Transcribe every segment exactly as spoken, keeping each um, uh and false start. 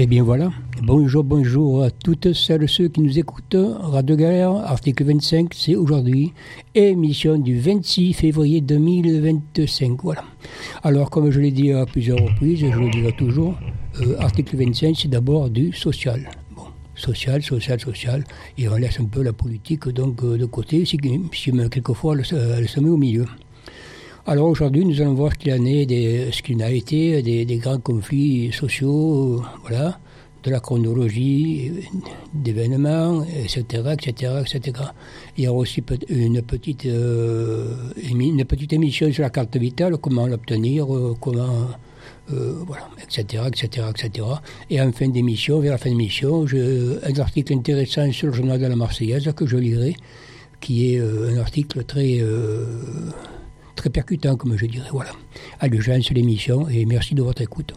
Eh bien voilà, bonjour, bonjour à toutes celles et ceux qui nous écoutent. Radio Galère, article vingt-cinq, c'est aujourd'hui, émission du vingt-six février deux mille vingt-cinq, voilà. Alors, comme je l'ai dit à plusieurs reprises, et je le dirai toujours, euh, article vingt-cinq, c'est d'abord du social. Bon, social, social, social, et on laisse un peu la politique donc euh, de côté, si, si quelquefois elle, elle se met au milieu. Alors aujourd'hui, nous allons voir ce qu'il en est, des, ce qu'il a été, des, des grands conflits sociaux, euh, voilà, de la chronologie, d'événements, et cetera, et cetera, et cetera. Il y aura aussi une petite, euh, une petite émission sur la carte vitale, comment l'obtenir, euh, comment, euh, voilà, et cetera, et cetera, et cetera. Et en fin d'émission, vers la fin d'émission, je, un article intéressant sur le journal de la Marseillaise que je lirai, qui est euh, un article très... Euh, très percutant, comme je dirais. Voilà. Allez, je lance l'émission et merci de votre écoute.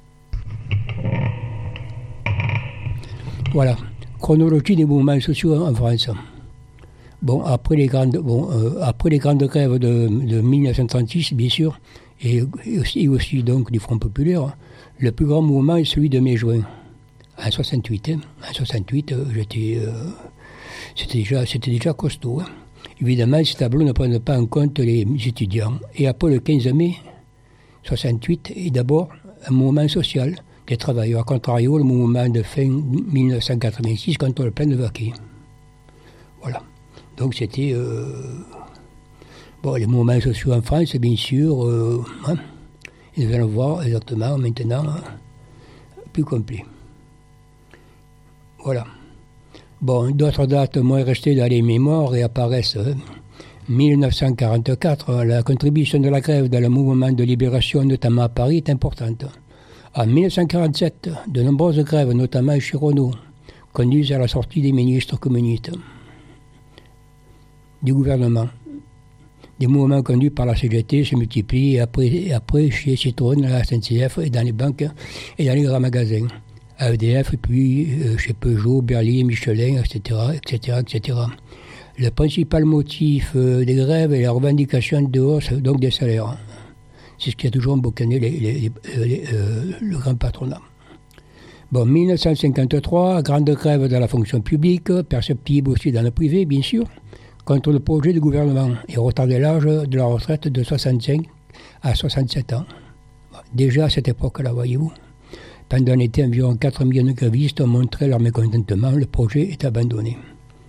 Voilà. Chronologie des mouvements sociaux en France. Bon, après les grandes, bon, euh, après les grandes grèves de, de mille neuf cent trente-six, bien sûr, et, et, aussi, et aussi donc du Front populaire, le plus grand mouvement est celui de mai-juin. En soixante-huit, hein. En soixante-huit, euh, j'étais, euh, c'était déjà, c'était déjà costaud. Hein. Évidemment, ces tableaux ne prennent pas en compte les étudiants. Et après le quinze mai soixante-huit est d'abord un mouvement social des travailleurs. A contrario, le mouvement de fin mille neuf cent quatre-vingt-six contre le plan de Vaquet. Voilà. Donc c'était... Euh, bon, les mouvements sociaux en France, bien sûr, euh, hein, et nous allons voir exactement maintenant hein, plus complet. Voilà. Bon, d'autres dates moins restées dans les mémoires et apparaissent. Hein. mille neuf cent quarante-quatre, la contribution de la grève dans le mouvement de libération, notamment à Paris, est importante. En mille neuf cent quarante-sept, de nombreuses grèves, notamment chez Renault, conduisent à la sortie des ministres communistes du gouvernement. Des mouvements conduits par la C G T se multiplient et après, et après chez Citroën, la S N C F et dans les banques et dans les grands magasins. A E D F, et puis euh, chez Peugeot, Berlier, Michelin, et cetera, et cetera, et cetera. Le principal motif euh, des grèves est la revendication de hausse donc des salaires. C'est ce qui a toujours emboucané les, les, les, les, euh, le grand patronat. Bon, mille neuf cent cinquante-trois, grande grève dans la fonction publique, perceptible aussi dans le privé, bien sûr, contre le projet du gouvernement et retarder l'âge de la retraite de soixante-cinq à soixante-sept ans. Bon, déjà à cette époque-là, voyez-vous. Pendant l'été, environ quatre millions de grévistes ont montré leur mécontentement. Le projet est abandonné.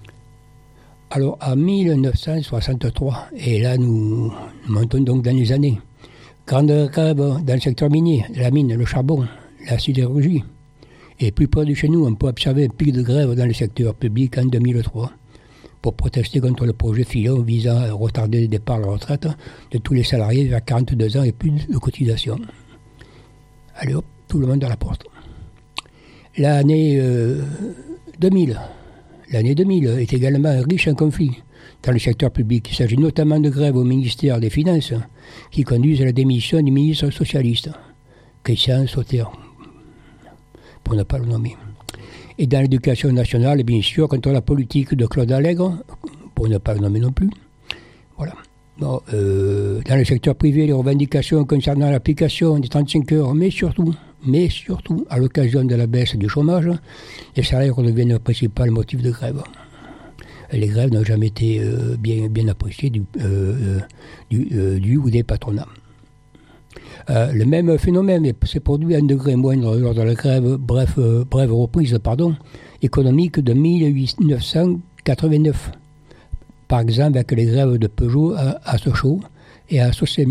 Alors, en mille neuf cent soixante-trois, et là nous, nous montons donc dans les années, grande grève dans le secteur minier, la mine, le charbon, la sidérurgie. Et plus près de chez nous, on peut observer un pic de grève dans le secteur public en deux mille trois pour protester contre le projet Fillon visant à retarder le départ à la retraite de tous les salariés vers quarante-deux ans et plus de cotisation. Allez hop. Tout le monde à la porte. L'année euh, deux mille, l'année deux mille est également riche en conflits dans le secteur public. Il s'agit notamment de grèves au ministère des Finances qui conduisent à la démission du ministre socialiste, Christian Sauter, pour ne pas le nommer. Et dans l'éducation nationale, bien sûr, contre la politique de Claude Allègre, pour ne pas le nommer non plus. Voilà. Bon, euh, dans le secteur privé, les revendications concernant l'application des trente-cinq heures, mais surtout, mais surtout, à l'occasion de la baisse du chômage, les salaires deviennent le principal motif de grève. Les grèves n'ont jamais été euh, bien, bien appréciées du, euh, du, euh, du ou des patronats. Euh, le même phénomène s'est produit à un degré moindre lors de la grève, bref, euh, brève reprise pardon, économique de mille neuf cent quatre-vingt-neuf. Par exemple, avec les grèves de Peugeot à, à Sochaux et à Saucem.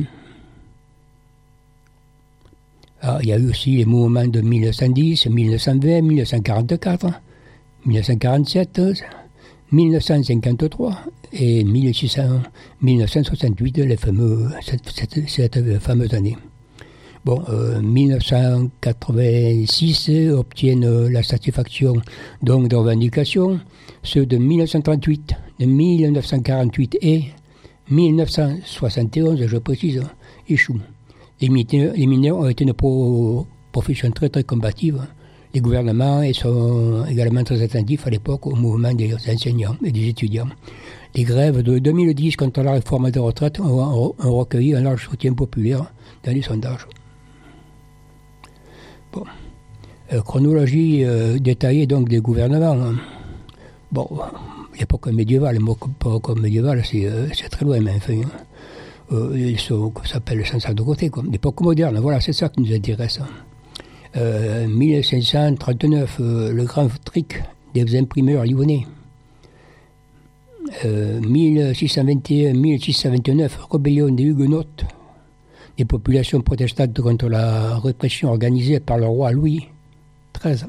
Alors, il y a eu aussi les mouvements de mille neuf cent dix, mille neuf cent vingt, mille neuf cent quarante-quatre, mille neuf cent quarante-sept, mille neuf cent cinquante-trois et mille neuf cent soixante-huit, les fameux, cette, cette, cette fameuse année. Bon, euh, mille neuf cent quatre-vingt-six obtiennent la satisfaction donc de revendications. Ceux de mille neuf cent trente-huit, de mille neuf cent quarante-huit et mille neuf cent soixante et onze, je précise, échouent. Les mineurs, les mineurs ont été une pro, profession très très combative. Les gouvernements sont également très attentifs à l'époque au mouvement des enseignants et des étudiants. Les grèves de deux mille dix contre la réforme des retraites ont, ont recueilli un large soutien populaire dans les sondages. Bon. Euh, chronologie euh, détaillée donc des gouvernements. Bon, l'époque médiévale, l'époque médiévale, c'est, euh, c'est très loin, mais enfin, euh, ils sont, ça s'appelle sans ça de côté, quoi. L'époque moderne, voilà, c'est ça qui nous intéresse. Euh, mille cinq cent trente-neuf, euh, le grand trick des imprimeurs lyonnais. Euh, mille six cent vingt et un mille six cent vingt-neuf, rébellion des Huguenotes, des populations protestantes contre la répression organisée par le roi Louis treize.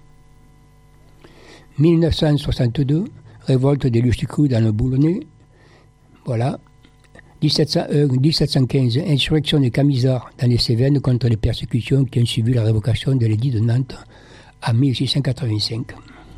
mille neuf cent soixante-deux, révolte des Lusticules dans le Boulonnais. Voilà. dix-sept cent un, dix-sept cent quinze, insurrection des Camisards dans les Cévennes contre les persécutions qui ont suivi la révocation de l'édit de Nantes en mille six cent quatre-vingt-cinq.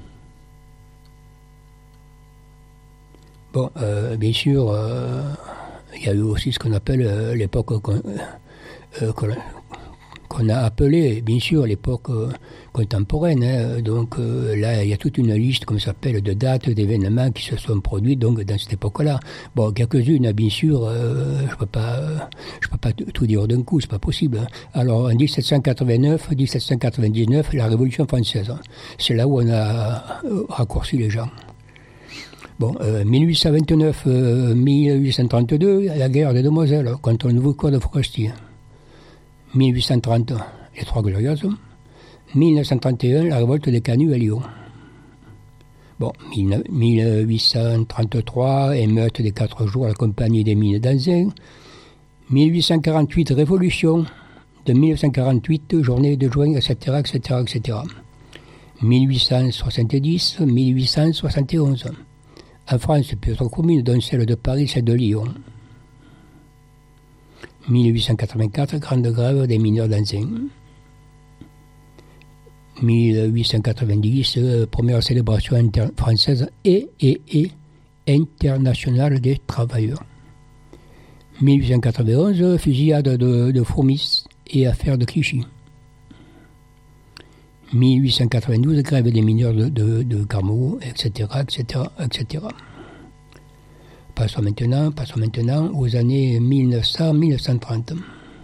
Bon, euh, bien sûr, euh, il y a eu aussi ce qu'on appelle euh, l'époque qu'on, euh, qu'on, qu'on a appelée, bien sûr, l'époque euh, contemporaine. Hein. Donc euh, là, il y a toute une liste, comme ça s'appelle, de dates, d'événements qui se sont produits donc, dans cette époque-là. Bon, quelques-unes, bien sûr, euh, je ne peux pas, je peux pas tout dire d'un coup, c'est pas possible. Hein. Alors, en dix-sept cent quatre-vingt-neuf, dix-sept cent quatre-vingt-dix-neuf, la Révolution française. Hein. C'est là où on a euh, raccourci les gens. Bon, euh, mille huit cent vingt-neuf à mille huit cent trente-deux, la guerre des Demoiselles contre le nouveau code forestier. mille huit cent trente, les Trois Glorieuses. mille neuf cent trente et un, la révolte des Canuts à Lyon. Bon, mille huit cent trente-trois, émeute des quatre jours à la compagnie des mines d'Anzin. mille huit cent quarante-huit, révolution de mille neuf cent quarante-huit, journée de juin, et cetera, et cetera, et cetera. mille huit cent soixante-dix, mille huit cent soixante et onze. En France, plusieurs communes, dont celle de Paris, celle de Lyon. mille huit cent quatre-vingt-quatre, grande grève des mineurs d'Anzin. mille huit cent quatre-vingt-dix, euh, première célébration inter- française et, et, et internationale des travailleurs. mille huit cent quatre-vingt-onze, fusillade de, de Fourmis et affaire de Clichy. mille huit cent quatre-vingt-douze, grève des mineurs de, de, de Carmaux, et cetera, et cetera, et cetera. Passons maintenant, passons maintenant aux années mille neuf cents à mille neuf cent trente.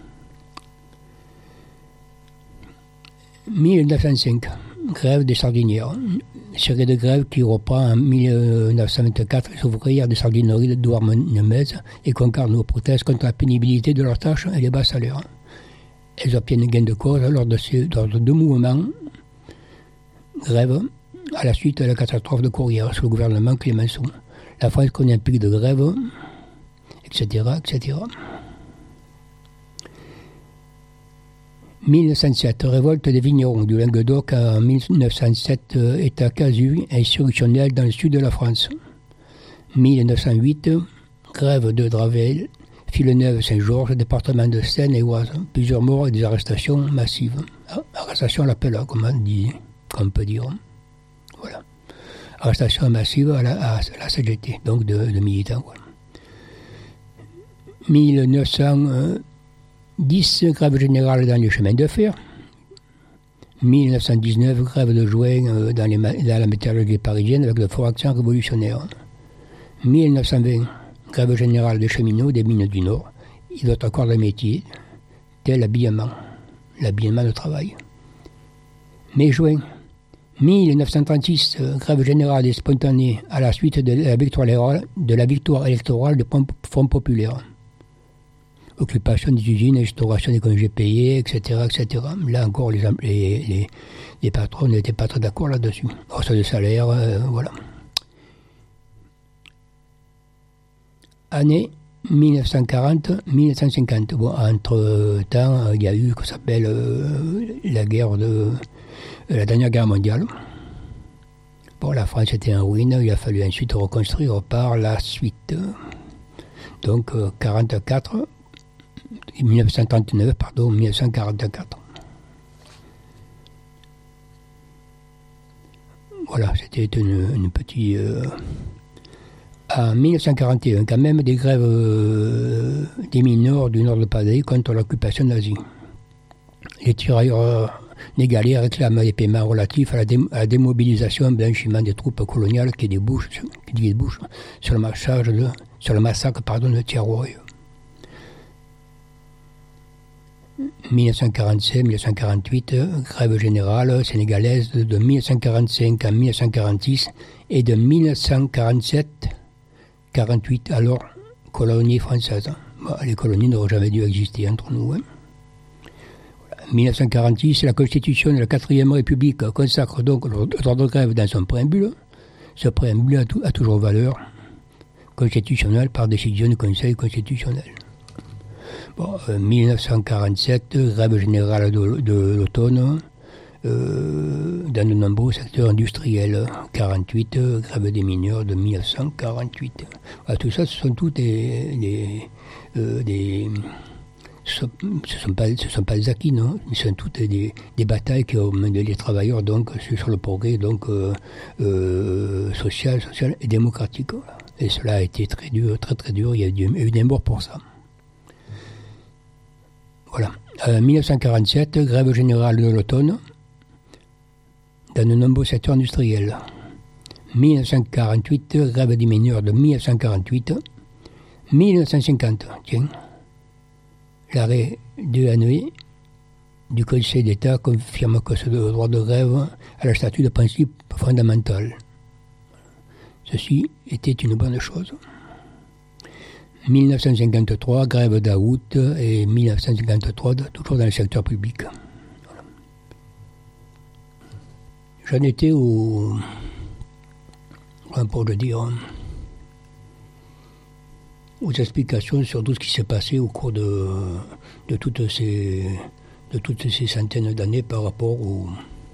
mille neuf cent cinq, grève des sardinières. Série de grève qui reprend en mille neuf cent vingt-quatre, les ouvrières des sardineries de Douarnenez et Concarneau protestent contre la pénibilité de leurs tâches et les bas salaires. Elles obtiennent gain de cause lors de, ces, lors de deux mouvements grève à la suite de la catastrophe de Courrières sous le gouvernement Clémenceau. La France connaît un pic de grève, et cetera, et cetera. mille neuf cent sept, révolte des vignerons du Languedoc en mille neuf cent sept, état casu insurrectionnel dans le sud de la France. mille neuf cent huit, grève de Dravel, Villeneuve-Saint-Georges, département de Seine-et-Oise. Plusieurs morts et des arrestations massives. Arrestation à l'appel, comme on dit, comme on peut dire. Voilà. Arrestation massive à la, à la C G T, donc de, de militants. Quoi. mille neuf cent dix, grève générale dans les chemins de fer. mille neuf cent dix-neuf, grève de juin dans, les, dans la métallurgie parisienne avec de forts accents révolutionnaires. mille neuf cent vingt, grève générale des cheminots des mines du Nord. Il doit encore le métier, tel l'habillement, l'habillement de travail. Mai-juin, mille neuf cent trente-six, grève générale et spontanée à la suite de la victoire, de la victoire électorale du Front populaire. Occupation des usines, instauration des congés payés, et cetera, et cetera. Là encore, les, les, les, les patrons n'étaient pas très d'accord là-dessus. Hausse de salaire, euh, voilà. Année mille neuf cent quarante à mille neuf cent cinquante. Bon, entre-temps, il y a eu ce qu'on s'appelle euh, la guerre de euh, la dernière guerre mondiale. Bon, la France était en ruine, il a fallu ensuite reconstruire par la suite. Donc, euh, quarante-quatre, mille neuf cent trente-neuf, pardon, mille neuf cent quarante-quatre. Voilà, c'était une, une petite... Euh, En mille neuf cent quarante et un, quand même, des grèves euh, des mineurs du nord de Paris contre l'occupation nazie. Les tirailleurs négalais réclament des paiements relatifs à la, dé- à la démobilisation et blanchiment des troupes coloniales qui débouchent, qui débouchent sur le massacre de, sur le massacre pardon, de Thiaroye. mille neuf cent quarante-cinq mille neuf cent quarante-huit, grève générale sénégalaise de mille neuf cent quarante-cinq à mille neuf cent quarante-six et de mille neuf cent quarante-sept quarante-huit, alors colonie française. Bon, les colonies n'auraient jamais dû exister entre nous. Hein. Voilà. mille neuf cent quarante-six, la Constitution de la quatrième République consacre donc le droit de grève dans son préambule. Ce préambule a, tout, a toujours valeur constitutionnelle par décision du Conseil constitutionnel. Bon, euh, mille neuf cent quarante-sept, grève générale de, de l'automne euh, dans de nombreux secteurs industriels. quarante-huit, grève des mineurs de mille neuf cent quarante-huit. Voilà, tout ça, ce sont tous des... des, euh, des ce ne sont, sont pas des acquis, non. Ce sont toutes des, des batailles qui ont mené les travailleurs donc, sur le progrès donc, euh, euh, social, social et démocratique. Voilà. Et cela a été très dur, très très dur. Il y a eu, eu des morts pour ça. Voilà. Euh, mille neuf cent quarante-sept, grève générale de l'automne dans de nombreux secteurs industriels. mille neuf cent quarante-huit, grève des mineurs de mille neuf cent quarante-huit. mille neuf cent cinquante, tiens, l'arrêt de l'année du Conseil d'État confirme que ce droit de grève a le statut de principe fondamental. Ceci était une bonne chose. mille neuf cent cinquante-trois, grève d'août, et mille neuf cent cinquante-trois, toujours dans le secteur public. Voilà. J'en étais au... pour le dire... aux explications sur tout ce qui s'est passé au cours de, de, toutes, ces, de toutes ces centaines d'années par rapport aux,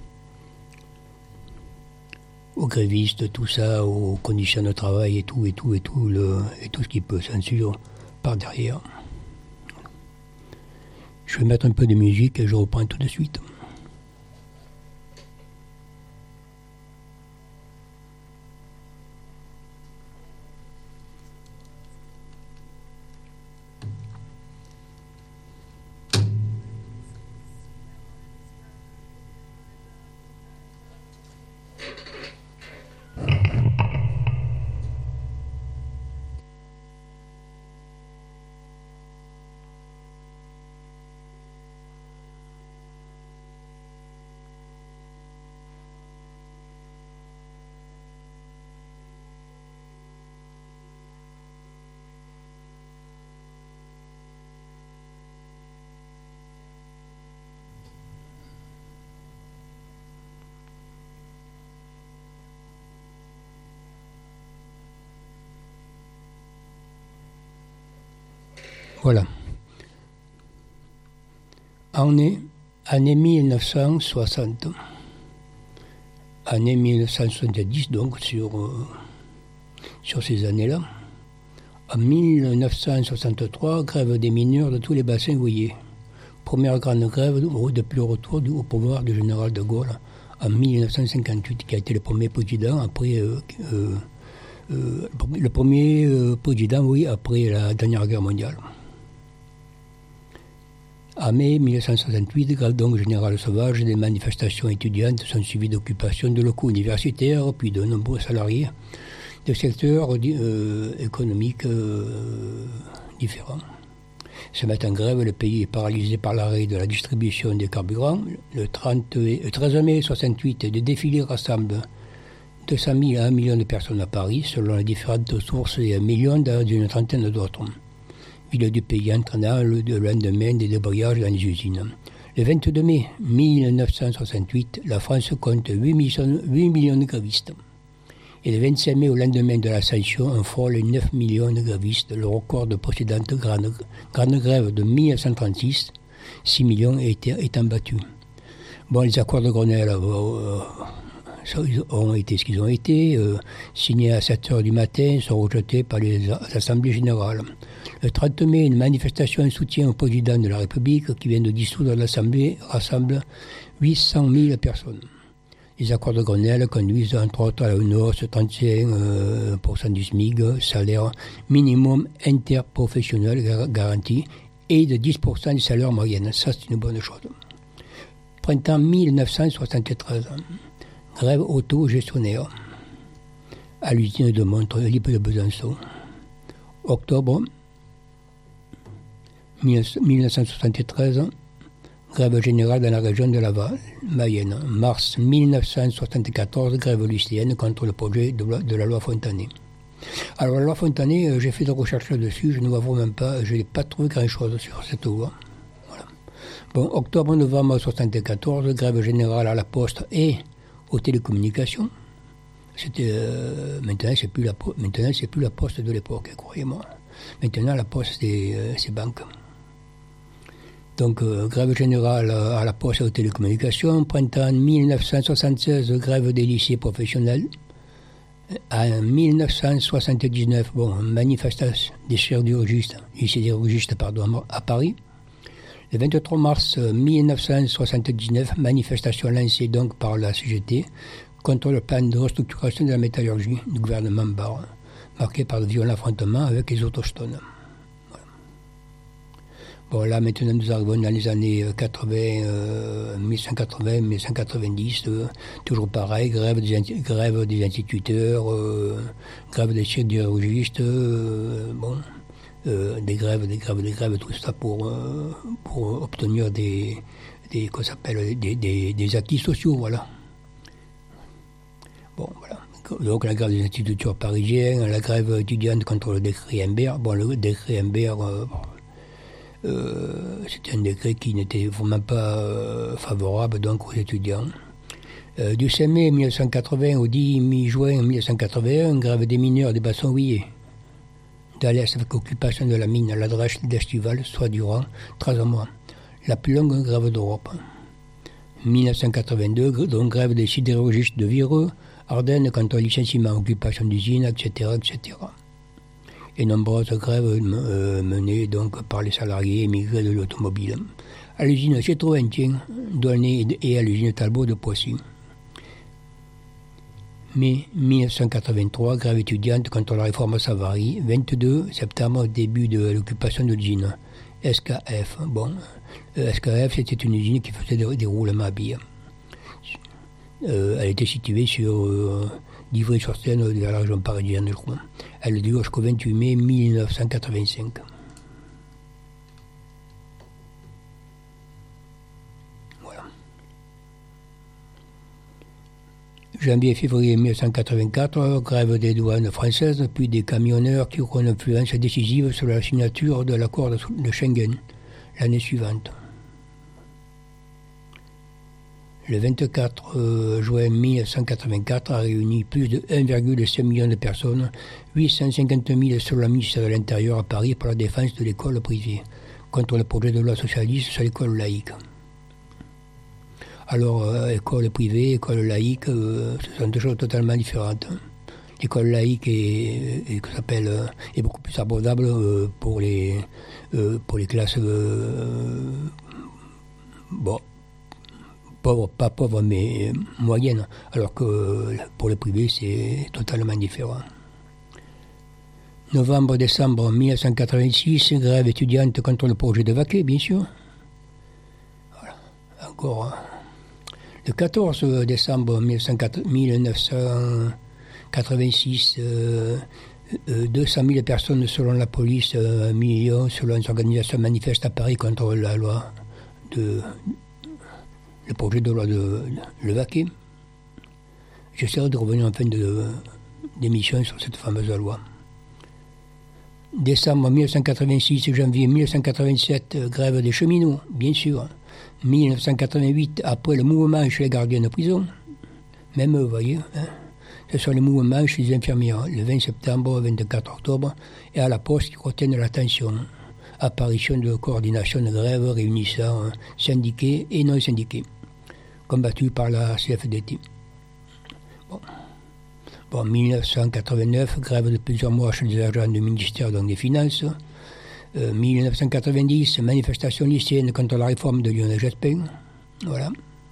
aux grévistes, tout ça, aux conditions de travail et tout, et tout, et tout, le, et tout ce qui peut s'ensuivre par derrière. Je vais mettre un peu de musique et je reprends tout de suite. Voilà. Année, année mille neuf cent soixante. Année mille neuf cent soixante-dix, donc, sur, euh, sur ces années-là. En mille neuf cent soixante-trois, grève des mineurs de tous les bassins houillers. Première grande grève depuis le retour du, au pouvoir du général de Gaulle en mille neuf cent cinquante-huit, qui a été le premier président après... Euh, euh, euh, le premier euh, président, oui, après la dernière guerre mondiale. En mai mille neuf cent soixante-huit, grève donc générale sauvage, des manifestations étudiantes sont suivies d'occupations de locaux universitaires, puis de nombreux salariés de secteurs euh, économiques euh, différents. Se mettent en grève, le pays est paralysé par l'arrêt de la distribution des carburants. Le, trente, le treize mai soixante-huit, des défilés rassemblent deux cent mille à un million de personnes à Paris, selon les différentes sources, et un million dans une trentaine d'autres villes du pays, entraînant le, le lendemain des débrayages dans les usines. Le vingt-deux mai mille neuf cent soixante-huit, la France compte huit millions de grévistes. Et le vingt-cinq mai, au lendemain de l'ascension, on frôle les neuf millions de grévistes. Le record de précédente grande, grande grève de mille neuf cent trente-six, six millions étant battus. Bon, les accords de Grenelle euh, ont été ce qu'ils ont été, euh, signés à sept heures du matin, sont rejetés par les assemblées générales. Le trente mai, une manifestation en soutien au président de la République qui vient de dissoudre l'Assemblée rassemble huit cent mille personnes. Les accords de Grenelle conduisent entre autres à une hausse de trente-cinq pour cent du SMIC, salaire minimum interprofessionnel garanti, et de dix pour cent du salaire moyen. Ça, c'est une bonne chose. Printemps mille neuf cent soixante-treize, grève auto-gestionnaire à l'usine de Montreux, libre de Besançon. Octobre mille neuf cent soixante-treize, grève générale dans la région de la Mayenne. Mars mille neuf cent soixante-quatorze, grève lycéenne contre le projet de, loi, de la loi Fontanet. Alors la loi Fontanet, euh, j'ai fait des recherches là-dessus, je ne vois vraiment pas, je n'ai pas trouvé grand-chose sur cette loi. Voilà. Bon, octobre-novembre soixante-quatorze, grève générale à la Poste et aux télécommunications. C'était, euh, maintenant, c'est plus la, maintenant, c'est plus la Poste de l'époque, croyez-moi. Maintenant, la Poste, c'est, euh, c'est banque. Donc, euh, grève générale à la Poste et aux télécommunications. Printemps mille neuf cent soixante-seize, grève des lycées professionnels. En mille neuf cent soixante-dix-neuf, bon, manifestation des chirurgistes, lycée des chirurgistes, pardon, à Paris. Le vingt-trois mars mille neuf cent soixante-dix-neuf, manifestation lancée donc par la C G T contre le plan de restructuration de la métallurgie du gouvernement Barre, marqué par de violents affrontements avec les autochtones. Voilà. Bon, là, maintenant, nous arrivons dans les années quatre-vingts, euh, mille cent quatre-vingts, mille cent quatre-vingt-dix, euh, toujours pareil, grève des, grève des instituteurs, euh, grève des chirurgistes, euh, bon, euh, des grèves, des grèves, des grèves, tout ça pour, euh, pour obtenir des, des, qu'on s'appelle, des, des, des acquis sociaux, voilà. Bon, voilà. Donc la grève des instituteurs parisiens, la grève étudiante contre le décret Imbert. Bon, le décret Imbert, euh, euh, c'était un décret qui n'était vraiment pas euh, favorable donc aux étudiants. Euh, du cinq mai mille neuf cent quatre-vingts au dix juin mille neuf cent quatre-vingt-un, grève des mineurs des bassins houillers d'Alès avec occupation de la mine à la Drèche d'Estival, soit durant treize mois. La plus longue grève d'Europe. mille neuf cent quatre-vingt-deux, donc grève des sidérurgistes de Vireux, Ardennes contre le licenciement, occupation d'usines, et cetera, et cetera. Et nombreuses grèves euh, menées donc par les salariés émigrés de l'automobile. À l'usine Citroën, Douarnenez et à l'usine Talbot de Poissy. Mai mille neuf cent quatre-vingt-trois, grève étudiante contre la réforme Savary. vingt-deux septembre, début de l'occupation de l'usine S K F. Bon, euh, S K F, c'était une usine qui faisait des, des roulements à billes. Euh, elle était située sur euh, d'Ivry-sur-Seine, de la région parisienne, je crois. Elle dure jusqu'au vingt-huit mai mille neuf cent quatre-vingt-cinq. Voilà. Janvier-février mille neuf cent quatre-vingt-quatre, grève des douanes françaises, puis des camionneurs qui auront une influence décisive sur la signature de l'accord de, de Schengen l'année suivante. Le vingt-quatre juin mille neuf cent quatre-vingt-quatre a réuni plus de un virgule cinq million de personnes, huit cent cinquante mille selon le ministère de l'Intérieur à Paris pour la défense de l'école privée, contre le projet de loi socialiste sur l'école laïque. Alors, euh, école privée, école laïque, euh, ce sont deux choses totalement différentes. L'école laïque est, est, est, s'appelle, euh, est beaucoup plus abordable euh, pour, les, euh, pour les classes... Euh, bon... pauvres, pas pauvres, mais moyennes, alors que pour le privé, c'est totalement différent. Novembre-décembre mille neuf cent quatre-vingt-six, grève étudiante contre le projet de Vaquet, bien sûr. Voilà. Encore. Le quatorze décembre mille neuf cent quatre-vingt-six, euh, euh, deux cent mille personnes selon la police, euh, un million selon les organisations manifestent à Paris contre la loi de... le projet de loi de, de Le Vaquet. J'essaierai de revenir en fin de, d'émission sur cette fameuse loi. Décembre mille neuf cent quatre-vingt-six, janvier mille neuf cent quatre-vingt-sept, grève des cheminots, bien sûr. mille neuf cent quatre-vingt-huit, après le mouvement chez les gardiens de prison. Même eux, vous voyez, hein, ce sont les mouvements chez les infirmières, le vingt septembre, vingt-quatre octobre, et à la Poste qui retiennent l'attention. Apparition de coordination de grève réunissant syndiqués et non syndiqués, combattus par la C F D T. Bon. Bon, mille neuf cent quatre-vingt-neuf, grève de plusieurs mois chez les agents du ministère donc des Finances. Euh, mille neuf cent quatre-vingt-dix, manifestation lycéenne contre la réforme de Lionel Jospin. Voilà.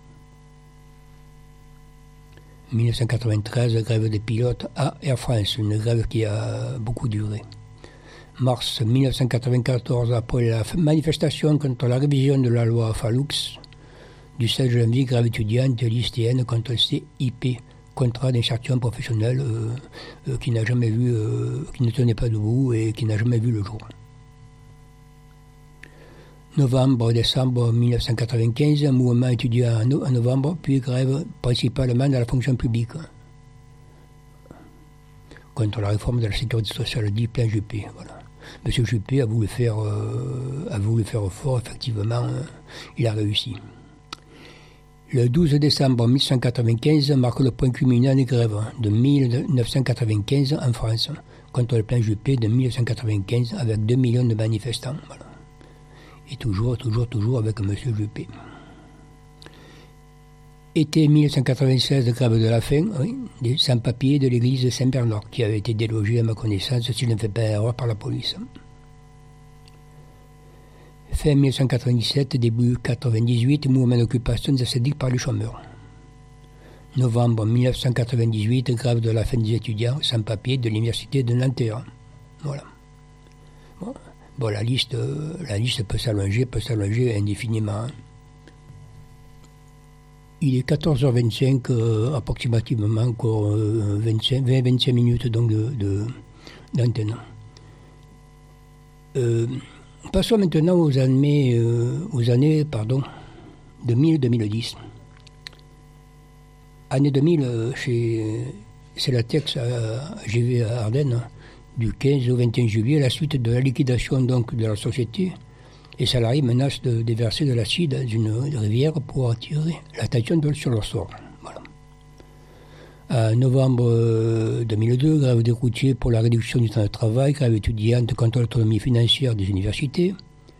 mille neuf cent quatre-vingt-treize, grève des pilotes à Air France, une grève qui a beaucoup duré. Mars mille neuf cent quatre-vingt-quatorze, après la manifestation contre la révision de la loi Fallux, du seize janvier, grève étudiante lycéenne contre le C I P, contrat d'insertion professionnelle euh, euh, qui n'a jamais vu, euh, qui ne tenait pas debout et qui n'a jamais vu le jour. Novembre-décembre mille neuf cent quatre-vingt-quinze, mouvement étudiant en, no- en novembre, puis grève principalement dans la fonction publique. Contre la réforme de la sécurité sociale, dit plein Juppé. Voilà. Monsieur Juppé a voulu faire, euh, a voulu faire fort, effectivement, euh, il a réussi. Le douze décembre mille neuf cent quatre-vingt-quinze marque le point culminant des grèves de mille neuf cent quatre-vingt-quinze en France, contre le plan Juppé de mille neuf cent quatre-vingt-quinze avec deux millions de manifestants. Voilà. Et toujours, toujours, toujours avec M. Juppé. Été mille neuf cent quatre-vingt-seize, grève de la faim, oui, des sans-papiers de l'église de Saint-Bernard, qui avait été délogé à ma connaissance, s'il ne fait pas erreur, par la police. Fin mille neuf cent quatre-vingt-dix-sept, début quatre-vingt-dix-huit, mouvement d'occupation des ascédiques par les chômeurs. Novembre mille neuf cent quatre-vingt-dix-huit, grève de la faim des étudiants sans-papiers de l'université de Nanterre. Voilà. Bon, bon la, liste, la liste peut s'allonger, peut s'allonger indéfiniment. Il est quatorze heures vingt-cinq, euh, approximativement, encore euh, vingt-cinq, vingt à vingt-cinq minutes donc de, de, d'antenne. Euh, passons maintenant aux années, euh, aux années pardon, deux mille à deux mille dix. Année deux mille, euh, chez Celatex à G V à Ardennes, du quinze au vingt et un juillet, à la suite de la liquidation donc, de la société, les salariés menacent de déverser de l'acide dans une rivière pour attirer l'attention sur leur sort. Voilà. En novembre deux mille deux, grève des routiers pour la réduction du temps de travail, grève étudiante contre l'autonomie financière des universités.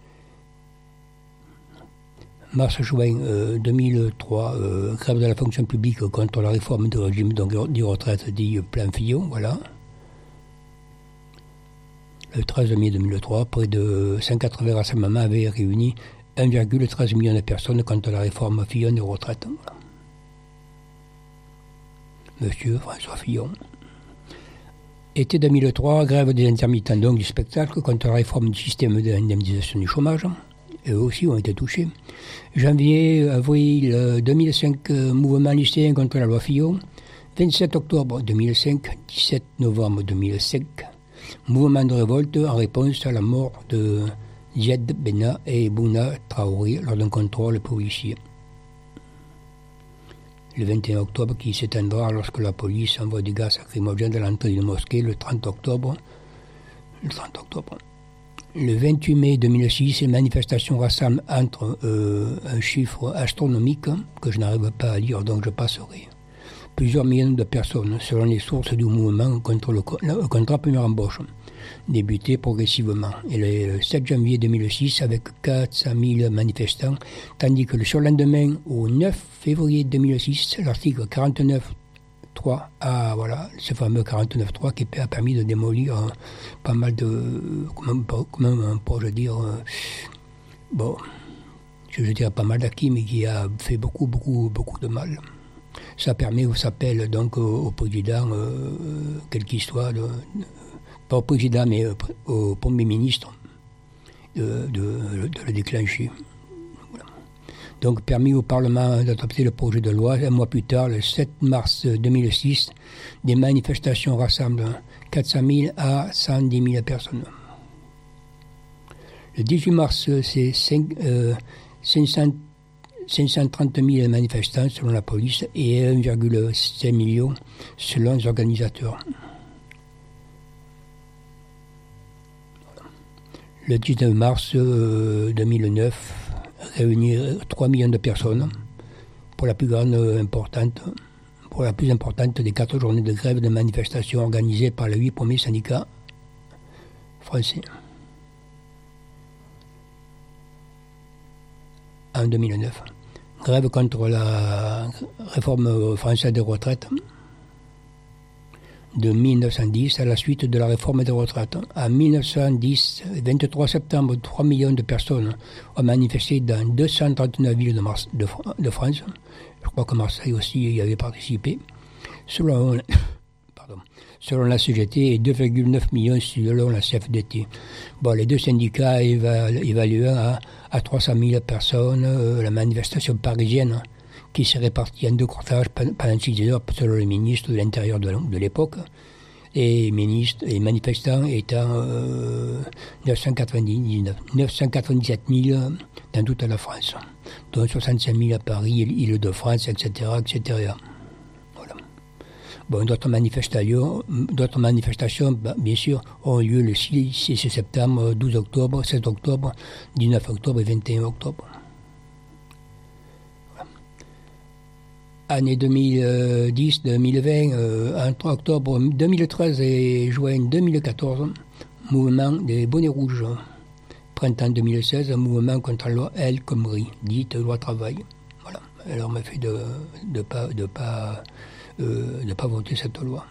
Mars-juin euh, deux mille trois, euh, grève de la fonction publique contre la réforme du régime des retraites dit plan Fillon. Voilà. Le treize mai deux mille trois, près de cent quatre-vingts rassemblements avaient réuni un virgule treize million de personnes contre la réforme Fillon des retraites. Voilà. Monsieur François Fillon. Été deux mille trois, grève des intermittents donc du spectacle contre la réforme du système d'indemnisation du chômage. Eux aussi ont été touchés. Janvier, avril deux mille cinq, mouvement lycéen contre la loi Fillon. vingt-sept octobre deux mille cinq, dix-sept novembre deux mille cinq. Mouvement de révolte en réponse à la mort de Ziad Benna et Bouna Traoré lors d'un contrôle policier. Le vingt et un octobre qui s'éteindra lorsque la police envoie du gaz lacrymogène à l'entrée d'une mosquée le trente octobre. Le trente octobre. Le vingt-huit mai deux mille six, les manifestations rassemblent entre euh, un chiffre astronomique que je n'arrive pas à lire, donc je passerai. Plusieurs millions de personnes, selon les sources du mouvement contre le, le contrat première embauche, débuté progressivement. Et le sept janvier deux mille six, avec quatre cent mille manifestants, tandis que le surlendemain, au neuf février deux mille six, l'article quarante-neuf point trois, ah, voilà, ce fameux quarante-neuf point trois qui a permis de démolir euh, pas mal de, comment, comment pourrais-je dire, euh, bon, je dirais pas mal d'acquis, mais qui a fait beaucoup, beaucoup, beaucoup de mal. Ça permet ou s'appelle donc au, au président, euh, quel qu'il soit, de, de, pas au président, mais euh, au premier ministre, de, de, de le déclencher. Voilà. Donc permis au Parlement d'adopter le projet de loi. Un mois plus tard, le sept mars deux mille six, des manifestations rassemblent quatre cent mille à cent dix mille personnes. Le dix-huit mars, c'est cinq, euh, cinq cents cinq cent trente mille manifestants selon la police et un virgule cinq million selon les organisateurs. Le dix-neuf mars deux mille neuf, réunir trois millions de personnes pour la plus grande importante, pour la plus importante des quatre journées de grève de manifestation organisées par les huit premiers syndicats français. En deux mille neuf. Grève contre la réforme française des retraites de mille neuf cent dix à la suite de la réforme des retraites. En mille neuf cent dix, vingt-trois septembre, trois millions de personnes ont manifesté dans deux cent trente-neuf villes de, Mars, de, de France. Je crois que Marseille aussi y avait participé. Selon, pardon, selon la C G T et deux virgule neuf millions selon la C F D T. Bon, les deux syndicats évaluent à, à trois cent mille personnes euh, la manifestation parisienne qui s'est répartie en deux cortèges pendant six heures selon le ministre de l'Intérieur de, de l'époque. et ministres et manifestants étant euh, neuf cent quatre-vingt-dix-neuf, neuf cent quatre-vingt-dix-sept mille dans toute la France, dont soixante-cinq mille à Paris, Île-de-France, et cetera, et cetera. Voilà. Bon, d'autres manifestations, d'autres manifestations, bah, bien sûr, ont lieu le six, six septembre, douze octobre, seize octobre, dix-neuf octobre et vingt et un octobre. Année deux mille dix deux mille vingt, euh, entre octobre deux mille treize et juin deux mille quatorze, mouvement des bonnets rouges. Printemps deux mille seize, mouvement contre la loi El Khomri, dite loi travail. Voilà. Alors, on m'a fait de ne pas, de pas, euh, de pas voter cette loi.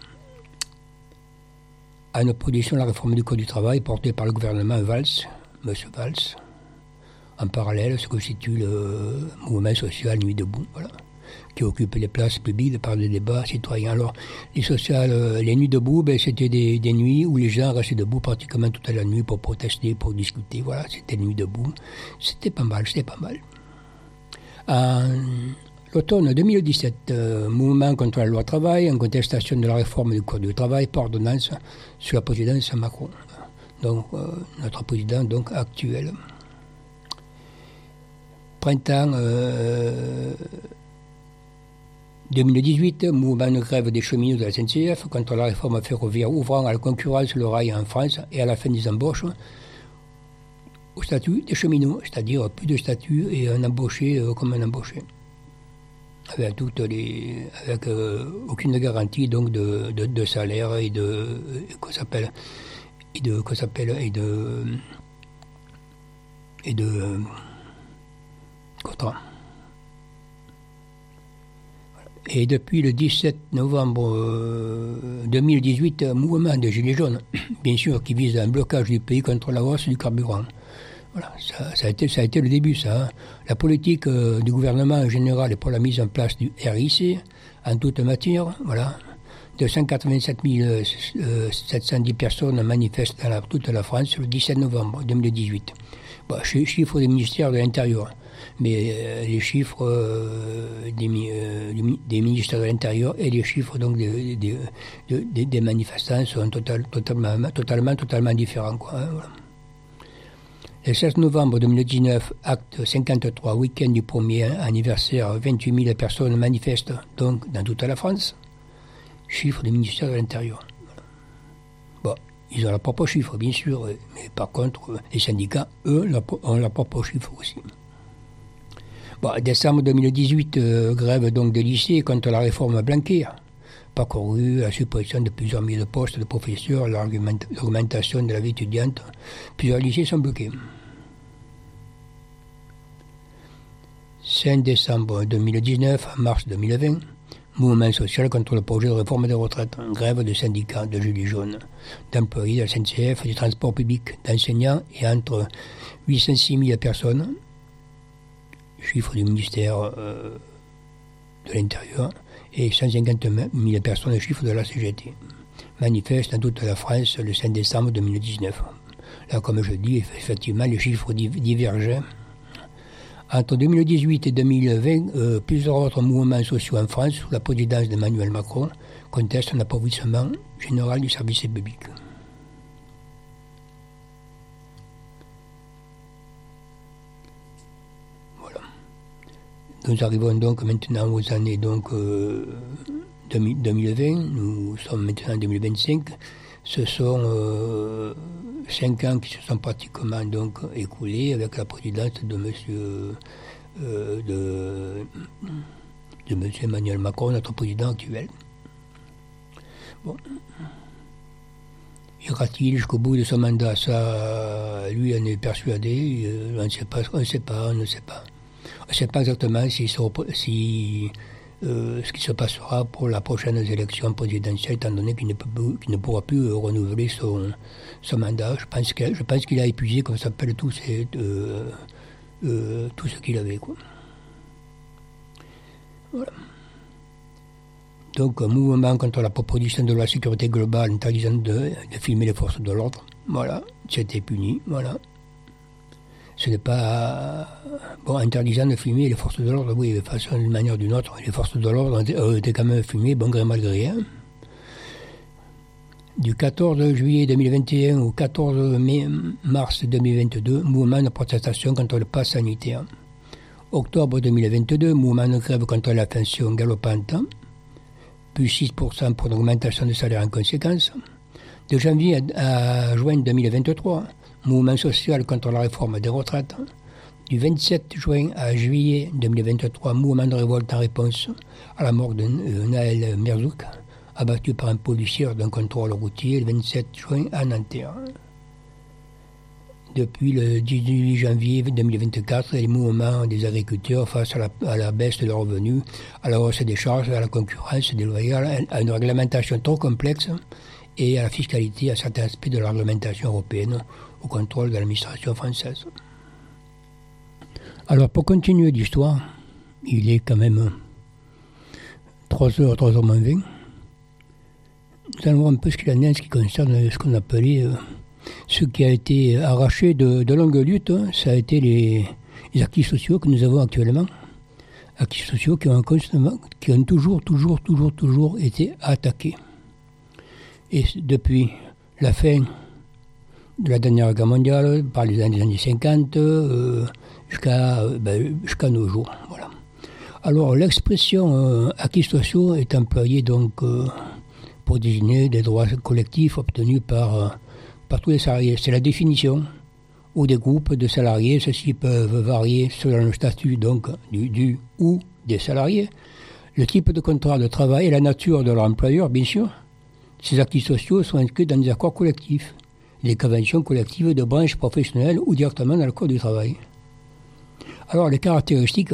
En opposition à la réforme du Code du travail portée par le gouvernement Valls, M. Valls. En parallèle, se constitue le mouvement social Nuit debout. Voilà, qui occupe les places publiques par des débats citoyens. Alors, les sociales, les nuits debout, ben, c'était des, des nuits où les gens restaient debout pratiquement toute la nuit pour protester, pour discuter. Voilà, c'était nuit debout. C'était pas mal, c'était pas mal. En l'automne deux mille dix-sept, euh, mouvement contre la loi travail, en contestation de la réforme du Code du travail par ordonnance sous la présidence Macron. Donc, euh, notre président donc actuel. Printemps euh, deux mille dix-huit, mouvement de grève des cheminots de la S N C F contre la réforme ferroviaire ouvrant à la concurrence le rail en France et à la fin des embauches au statut des cheminots, c'est-à-dire plus de statut et un embauché euh, comme un embauché. Avec toutes les, avec euh, aucune garantie donc de, de, de salaire et de qu'on s'appelle et de qu'on s'appelle et de et de euh, contrat. Et depuis le dix-sept novembre euh, deux mille dix-huit, un mouvement de Gilets jaunes, bien sûr, qui vise un blocage du pays contre la hausse du carburant. Voilà, ça, ça, a été, ça a été le début, ça. Hein. La politique euh, du gouvernement en général est pour la mise en place du R I C en toute matière. Voilà. deux cent quatre-vingt-sept mille sept cent dix personnes manifestent dans la, toute la France le dix-sept novembre deux mille dix-huit. Bon, chiffre des ministères de l'Intérieur. Mais euh, les chiffres euh, des, euh, des ministères de l'Intérieur et les chiffres donc des, des, des, des manifestants sont total, totalement, totalement, totalement différents. Quoi, hein, voilà. Le seize novembre deux mille dix-neuf, acte cinquante-trois, week-end du premier anniversaire, vingt-huit mille personnes manifestent donc dans toute la France. Chiffre des ministères de l'Intérieur. Voilà. Bon, ils ont leurs propres chiffres, bien sûr, mais par contre, les syndicats, eux, ont leurs propres chiffres aussi. Bon, décembre deux mille dix-huit, euh, grève donc des lycées contre la réforme Blanquer. Parcouru, la suppression de plusieurs milliers de postes de professeurs, l'augmentation de la vie étudiante. Plusieurs lycées sont bloqués. cinq décembre deux mille dix-neuf, mars deux mille vingt, mouvement social contre le projet de réforme des retraites. Grève de syndicats, de gilets jaunes, d'employés de la S N C F, du transport public, d'enseignants et entre huit cent six mille personnes. Chiffre du ministère euh, de l'Intérieur, et cent cinquante mille personnes, chiffre de la C G T. Manifeste dans toute la France le cinq décembre deux mille dix-neuf. Là, comme je dis, effectivement, les chiffres divergent. Entre deux mille dix-huit et deux mille vingt, euh, plusieurs autres mouvements sociaux en France, sous la présidence d'Emmanuel Macron, contestent un appauvrissement général du service public. Nous arrivons donc maintenant aux années donc, euh, deux mille vingt, nous sommes maintenant en deux mille vingt-cinq. Ce sont euh, cinq ans qui se sont pratiquement donc, écoulés avec la présidence de monsieur, euh, de, de monsieur Emmanuel Macron, notre président actuel. Bon. Ira-t-il jusqu'au bout de son mandat? Ça, lui, on est persuadé. Euh, on ne sait pas, on ne sait pas, on ne sait pas. On ne sait pas exactement si, si, euh, ce qui se passera pour la prochaine élection présidentielle, étant donné qu'il ne, peut, qu'il ne pourra plus euh, renouveler son, son mandat. Je pense, que, je pense qu'il a épuisé, comme ça s'appelle, tout, ces, euh, euh, tout ce qu'il avait. Quoi. Voilà. Donc, un mouvement contre la proposition de la sécurité globale interdisant de, de filmer les forces de l'ordre. Voilà, c'était puni. Voilà. Ce n'est pas bon, interdisant de filmer les forces de l'ordre, oui, de façon d'une manière ou d'une autre. Les forces de l'ordre ont été quand même filmées, bon gré mal gré. Hein. Du quatorze juillet deux mille vingt et un au quatorze mai, mars deux mille vingt-deux, mouvement de protestation contre le pass sanitaire. Octobre deux mille vingt-deux, mouvement de grève contre l'inflation galopante, plus six pour cent pour une augmentation de salaire en conséquence. De janvier à, à juin deux mille vingt-trois, mouvement social contre la réforme des retraites. Du vingt-sept juin à juillet deux mille vingt-trois, mouvement de révolte en réponse à la mort de euh, Naël Merzouk, abattu par un policier d'un contrôle routier le vingt-sept juin à Nanterre. Depuis le dix-huit janvier deux mille vingt-quatre, les mouvements des agriculteurs face à la, à la baisse de leurs revenus, à la hausse des charges, à la concurrence déloyale, à une réglementation trop complexe et à la fiscalité, à certains aspects de la réglementation européenne, au contrôle de l'administration française. Alors, pour continuer l'histoire, il est quand même trois heures, trois heures moins vingt. Nous allons voir un peu ce qu'il en est en ce qui concerne ce qu'on appelait euh, ce qui a été arraché de, de longue lutte. Hein, ça a été les, les acquis sociaux que nous avons actuellement. Acquis sociaux qui ont, constamment, qui ont toujours, toujours, toujours, toujours été attaqués. Et depuis la fin de la dernière guerre mondiale, par les années, les années cinquante, euh, jusqu'à, ben, jusqu'à nos jours. Voilà. Alors, l'expression euh, acquis sociaux est employée donc euh, pour désigner des droits collectifs obtenus par, euh, par tous les salariés. C'est la définition ou des groupes de salariés. Ceux-ci peuvent varier selon le statut donc du, du ou des salariés, le type de contrat de travail et la nature de leur employeur, bien sûr. Ces acquis sociaux sont inscrits dans des accords collectifs, les conventions collectives de branches professionnelles ou directement dans le code du travail. Alors, les caractéristiques,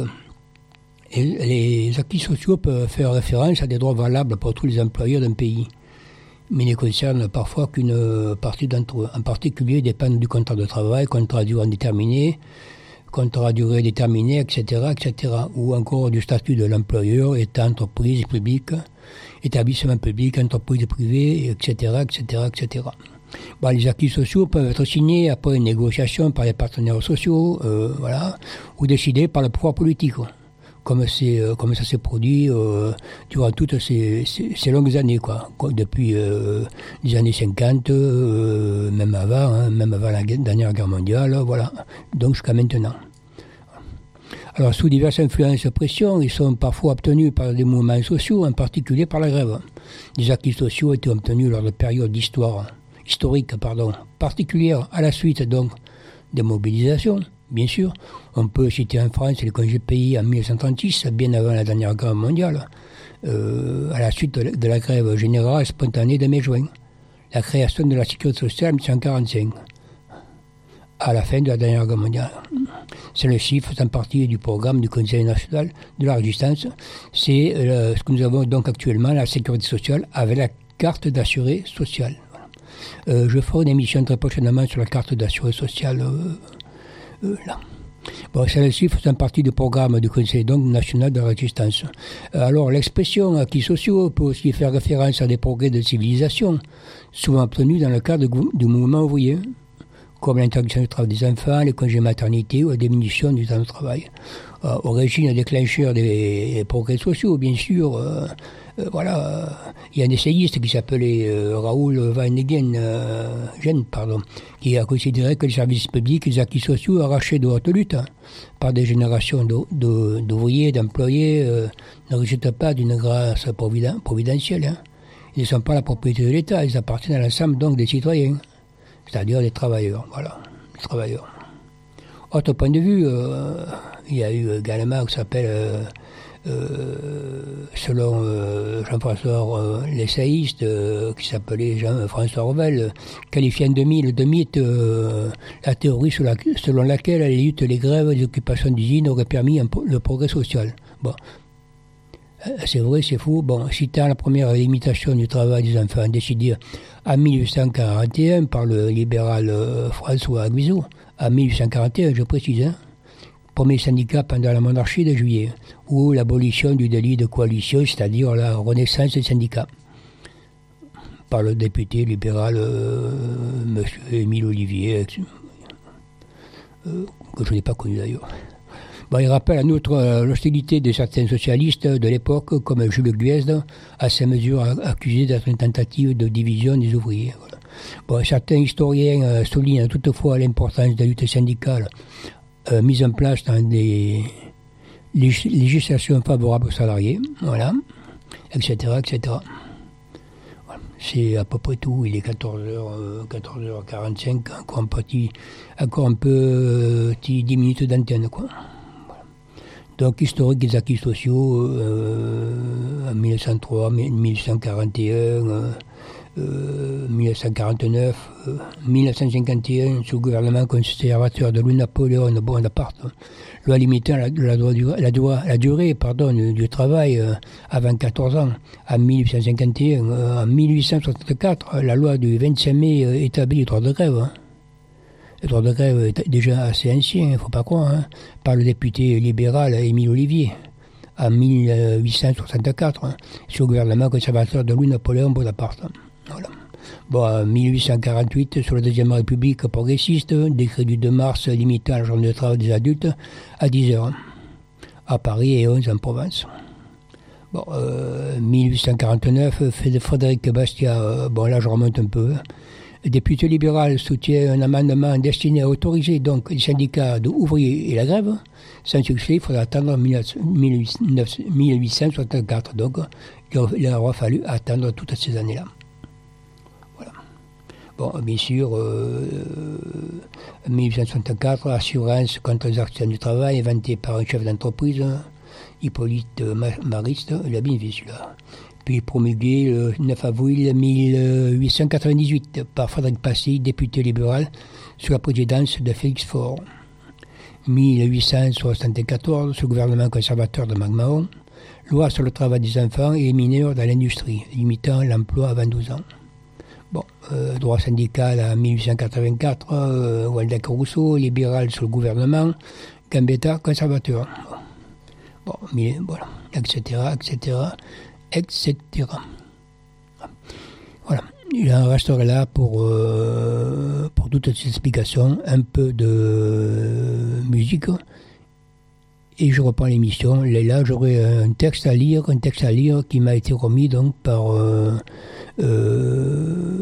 les acquis sociaux peuvent faire référence à des droits valables pour tous les employeurs d'un pays, mais ne concernent parfois qu'une partie d'entre eux. En particulier, dépendent du contrat de travail, contrat à durée indéterminée, contrat à durée déterminée, et cetera, et cetera, ou encore du statut de l'employeur, État, entreprise publique, établissement public, entreprise privée, et cetera, et cetera, et cetera. Bon, les acquis sociaux peuvent être signés après une négociation par les partenaires sociaux, euh, voilà, ou décidés par le pouvoir politique, comme, c'est, euh, comme ça s'est produit euh, durant toutes ces, ces, ces longues années, quoi, depuis euh, les années cinquante, euh, même avant, hein, même avant la dernière guerre mondiale, voilà, donc jusqu'à maintenant. Alors, sous diverses influences et pressions, ils sont parfois obtenus par des mouvements sociaux, en particulier par la grève. Les acquis sociaux étaient obtenus lors de périodes d'histoire, historiques, pardon, particulières à la suite donc des mobilisations, bien sûr. On peut citer en France les congés payés en mille neuf cent trente-six, bien avant la dernière guerre mondiale, euh, à la suite de la grève générale spontanée de mai-juin. La création de la sécurité sociale en mille neuf cent quarante-cinq, à la fin de la dernière guerre mondiale. C'est le chiffre faisant partie du programme du Conseil national de la résistance. C'est euh, ce que nous avons donc actuellement, la sécurité sociale, avec la carte d'assuré social. Voilà. Euh, je ferai une émission très prochainement sur la carte d'assuré social. Euh, euh, là. Bon, celle-ci faisant partie du programme du Conseil donc, national de la résistance. Euh, alors, l'expression acquis sociaux peut aussi faire référence à des progrès de civilisation, souvent obtenus dans le cadre du, du mouvement ouvrier, comme l'interdiction du travail des enfants, les congés maternité ou la diminution du temps de travail. Euh, origine déclencheur des, des progrès sociaux, bien sûr. Euh, euh, voilà, il y a un essayiste qui s'appelait euh, Raoul Vaneigem, euh, pardon, qui a considéré que les services publics, les acquis sociaux arrachés de haute lutte hein, par des générations de, de, d'ouvriers, d'employés, euh, ne résultent pas d'une grâce providen- providentielle. Hein. Ils ne sont pas la propriété de l'État, ils appartiennent à l'ensemble donc des citoyens. C'est-à-dire les travailleurs, voilà, les travailleurs. Autre point de vue, euh, il y a eu également qui s'appelle, euh, euh, selon euh, Jean-François, euh, l'essayiste, euh, qui s'appelait Jean-François Revel, qualifiant de mythe, de mythe euh, la théorie selon, la, selon laquelle les luttes, les grèves, les occupations d'usines auraient permis un, le progrès social. Bon. C'est vrai, c'est faux. Bon, citant la première limitation du travail des enfants décidée en mille huit cent quarante et un par le libéral euh, François Guizot, en mille huit cent quarante et un, je précise, hein, premier syndicat pendant la monarchie de juillet, ou l'abolition du délit de coalition, c'est-à-dire la renaissance des syndicats, par le député libéral euh, M. Émile Ollivier, euh, que je n'ai pas connu d'ailleurs. Bon, il rappelle en outre euh, l'hostilité de certains socialistes de l'époque, comme Jules Guesde, à ces mesures accusées d'être une tentative de division des ouvriers. Voilà. Bon, certains historiens euh, soulignent toutefois l'importance de la lutte syndicale euh, mise en place dans des lég- législations favorables aux salariés, voilà, et cetera, et cetera. Voilà. C'est à peu près tout. Il est quatorze heures, quatorze heures quarante-cinq, encore un petit, encore un peu, euh, petit dix minutes d'antenne, quoi. Donc, historique des acquis sociaux, euh, en mille neuf cent trois, mille neuf cent quarante et un, euh, euh, mille neuf cent quarante-neuf, euh, mille neuf cent cinquante et un, sous le gouvernement conservateur de Louis-Napoléon Bonaparte, loi limitant la, la, la, la, la durée pardon, du, du travail euh, avant quatorze ans. En mille huit cent cinquante et un, euh, en mille huit cent soixante-quatre, la loi du vingt-cinq mai euh, établit le droit de grève. Hein. Le droit de grève est déjà assez ancien, il ne faut pas croire, hein, par le député libéral Émile Ollivier, en mille huit cent soixante-quatre, hein, sous le gouvernement conservateur de Louis-Napoléon Bonaparte. Voilà. Bon, en mille huit cent quarante-huit, sur la Deuxième République progressiste, décret du deux mars limitant la journée de travail des adultes à dix heures, à Paris et onze en Provence. Bon, euh, mille huit cent quarante-neuf, Frédéric Bastiat, euh, bon là je remonte un peu, hein. Le député libéral soutient un amendement destiné à autoriser donc les syndicats d'ouvriers et la grève. Sans succès, il faudra attendre mille huit cent soixante-quatre. Donc, il aura fallu attendre toutes ces années-là. Voilà. Bon, bien sûr, euh, mille huit cent soixante-quatre, assurance contre les accidents du travail, inventée par un chef d'entreprise, Hippolyte Mariste. Il a bien vu celui-là. Puis promulgué le neuf avril mille huit cent quatre-vingt-dix-huit par Frédéric Passy, député libéral, sous la présidence de Félix Faure. mille huit cent soixante-quatorze, sous le gouvernement conservateur de MacMahon, loi sur le travail des enfants et mineurs dans l'industrie, limitant l'emploi avant douze ans. Bon, euh, droit syndical en mille huit cent quatre-vingt-quatre, euh, Waldeck Rousseau, libéral sous le gouvernement, Gambetta, conservateur. Bon, bon mais voilà, et cetera, et cetera, et cetera. Voilà, il en resterait là pour, euh, pour toutes ces explications, un peu de musique, et je reprends l'émission. Là, j'aurai un texte à lire, un texte à lire qui m'a été remis donc par, euh, euh,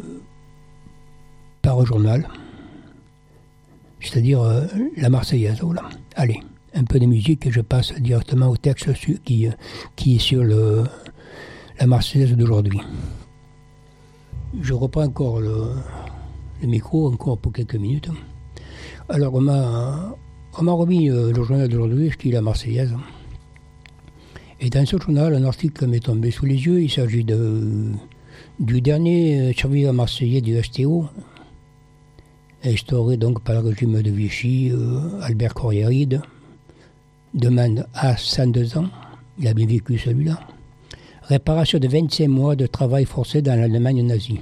par un journal, c'est-à-dire euh, la Marseillaise. Voilà. Allez, un peu de musique et je passe directement au texte qui, qui est sur le, la Marseillaise d'aujourd'hui. Je reprends encore le, le micro, encore pour quelques minutes. Alors, on m'a, on m'a remis euh, le journal d'aujourd'hui, qui est la Marseillaise. Et dans ce journal, un article m'est tombé sous les yeux. Il s'agit de, du dernier survivant marseillais du S T O, instauré donc par le régime de Vichy, euh, Albert Corriéride, demande à cent deux ans, il a bien vécu celui-là, réparation de vingt-cinq mois de travail forcé dans l'Allemagne nazie.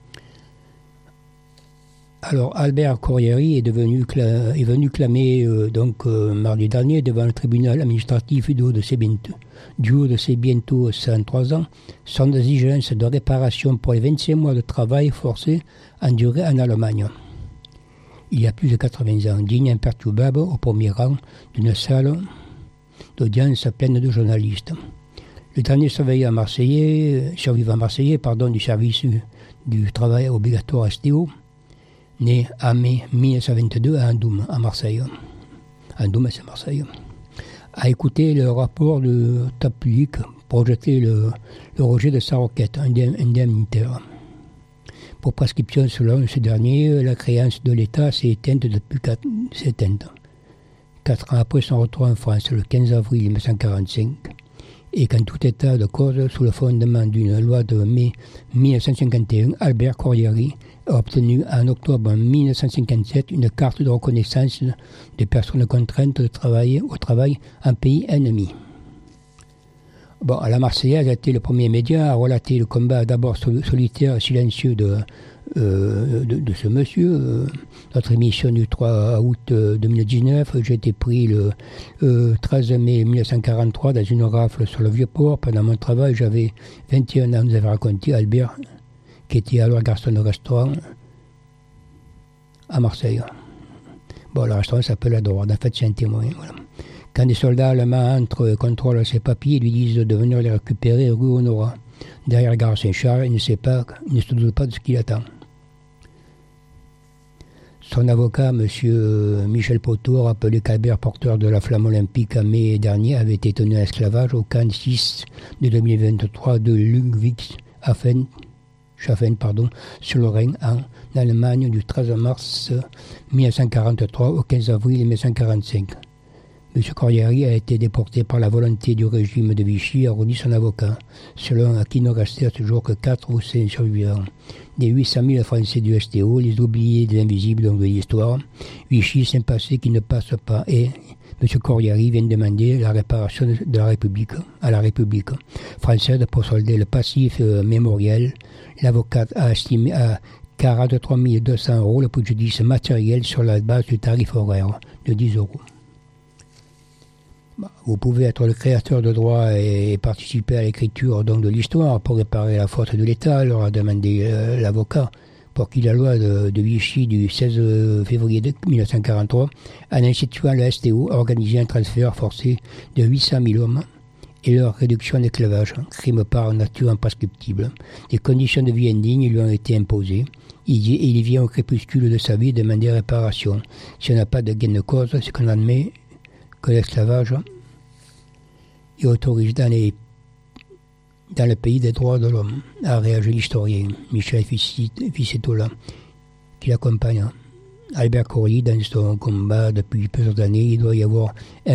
Alors, Albert Corrieri est, devenu, est venu clamer euh, donc, euh, mardi dernier devant le tribunal administratif du haut de ses bientôt, du haut de ses bientôt cent trois ans son exigence de réparation pour les vingt-cinq mois de travail forcé endurés en Allemagne. Il y a plus de quatre-vingts ans, digne imperturbable au premier rang d'une salle d'audience pleine de journalistes. Le dernier surveillant marseillais, survivant marseillais pardon, du service du travail obligatoire S T O, né en mai mille neuf cent vingt-deux à Andoum, à Marseille. Andoum, c'est Marseille. A écouté le rapport de top public pour rejeter le, le rejet de sa requête indemnitaire. Pour prescription, selon ce dernier, la créance de l'État s'est éteinte depuis quatre, s'est éteinte. Quatre ans après son retour en France, le quinze avril mille neuf cent quarante-cinq, et qu'en tout état de cause, sous le fondement d'une loi de mai mille neuf cent cinquante et un, Albert Corrieri a obtenu en octobre mille neuf cent cinquante-sept une carte de reconnaissance des personnes contraintes de travailler au travail en pays ennemi. Bon, la Marseillaise a été le premier média à relater le combat d'abord solitaire et silencieux de, euh, de, de ce monsieur. Euh, notre émission du trois août deux mille dix-neuf, j'ai été pris le euh, treize mai mille neuf cent quarante-trois dans une rafle sur le Vieux-Port. Pendant mon travail, j'avais vingt et un ans, nous avait raconté Albert, qui était alors garçon de restaurant à Marseille. Bon, le restaurant s'appelle La Dorade, en fait c'est un témoin, voilà. Quand des soldats allemands entrent et contrôlent ses papiers, ils lui disent de venir les récupérer rue Honora. Derrière la gare Saint-Charles, il ne sait pas, il ne se doute pas de ce qu'il attend. Son avocat, M. Michel Poteau, rappelé qu'Albert, porteur de la flamme olympique en mai dernier, avait été tenu en esclavage au camp six de deux mille vingt-trois de Ludwigshafen, Schaffen, pardon, sur le Rhin, en Allemagne, du treize mars mille neuf cent quarante-trois au quinze avril mille neuf cent quarante-cinq. M. Corrieri a été déporté par la volonté du régime de Vichy, a redit son avocat, selon à qui ne restait à ce jour que quatre ou cinq survivants. Des huit cent mille Français du S T O, les oubliés des invisibles de l'histoire, Vichy, c'est un passé qui ne passe pas, et M. Corrieri vient demander la réparation de la République à la République française pour solder le passif euh, mémoriel. L'avocat a estimé à quarante-trois mille deux cents euros le préjudice matériel sur la base du tarif horaire de dix euros. Vous pouvez être le créateur de droit et participer à l'écriture donc de l'histoire pour réparer la faute de l'État, leur a demandé euh, l'avocat, pour qui la loi de, de Vichy du seize février mille neuf cent quarante-trois, en instituant le S T O, a organisé un transfert forcé de huit cent mille hommes et leur réduction en esclavage, crime par nature imprescriptible. Des conditions de vie indignes lui ont été imposées. Il, il vient au crépuscule de sa vie demander réparation. Si on n'a pas de gain de cause, c'est qu'on admet que l'esclavage est autorisé dans, les, dans le pays des droits de l'homme, a réagi l'historien Michel Ficetola, qui l'accompagne. Albert Corrier, dans son combat depuis plusieurs années, il doit y avoir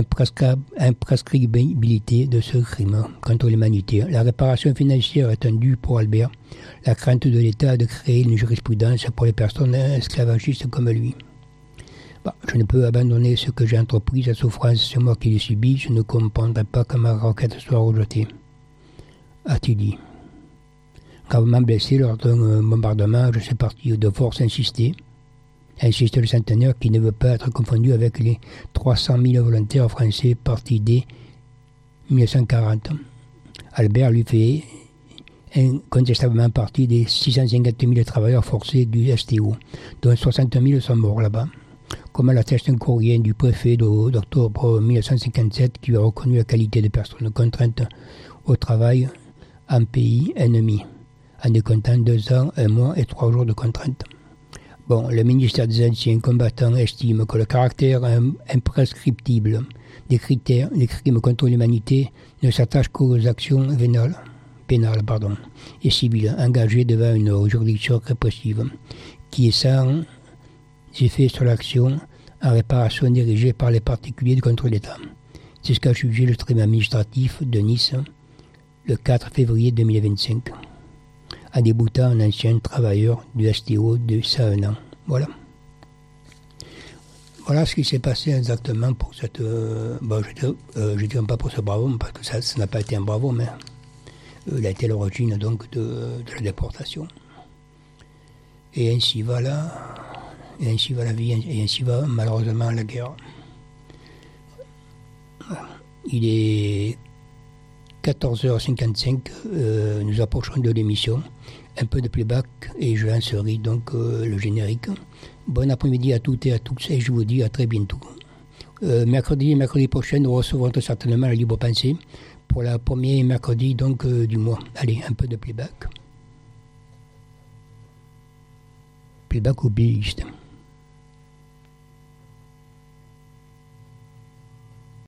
imprescriptibilité de ce crime contre l'humanité. La réparation financière est un dû pour Albert, la crainte de l'État de créer une jurisprudence pour les personnes esclavagistes comme lui. Bah, je ne peux abandonner ce que j'ai entrepris, la souffrance, c'est moi qui l'ai subie, je ne comprendrai pas que ma requête soit rejetée, a-t-il dit. Gravement blessé lors d'un bombardement, je suis parti de force insister, insiste le centenaire qui ne veut pas être confondu avec les trois cent mille volontaires français partis dès mille neuf cent quarante. Albert lui fait incontestablement partie des six cent cinquante mille travailleurs forcés du S T O, dont soixante mille sont morts là-bas. Comme l'atteste un courrier du préfet d'octobre mille neuf cent cinquante-sept qui a reconnu la qualité de personnes contraintes au travail en pays ennemi, en décomptant deux ans, un mois et trois jours de contrainte. Bon, le ministère des Anciens combattants estime que le caractère imprescriptible des critères, des crimes contre l'humanité ne s'attache qu'aux actions vénales, pénales pardon, et civiles engagées devant une juridiction répressive, qui est sans effet sur l'action en réparation dirigée par les particuliers contre l'État. C'est ce qu'a jugé le tribunal administratif de Nice le quatre février deux mille vingt-cinq. En déboutant un ancien travailleur du S T O de ça un an. Voilà. Voilà ce qui s'est passé exactement pour cette... Euh, bon, je ne euh, dirais pas pour ce bravo, parce que ça, ça n'a pas été un bravo, mais euh, il a été l'origine donc de, de la déportation. Et ainsi va la, et ainsi va la vie, et ainsi va malheureusement la guerre. Il est quatorze heures cinquante-cinq, euh, nous approchons de l'émission. Un peu de playback et je lancerai donc euh, le générique. Bon après-midi à toutes et à tous et je vous dis à très bientôt. Euh, mercredi et mercredi prochain, nous recevrons très certainement la Libre Pensée pour la première mercredi donc euh, du mois. Allez, un peu de playback. Playback ou playlist.